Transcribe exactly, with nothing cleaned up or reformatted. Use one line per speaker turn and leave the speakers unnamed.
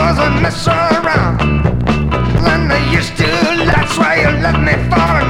wasn't messing around. When I used to, that's why you let me fall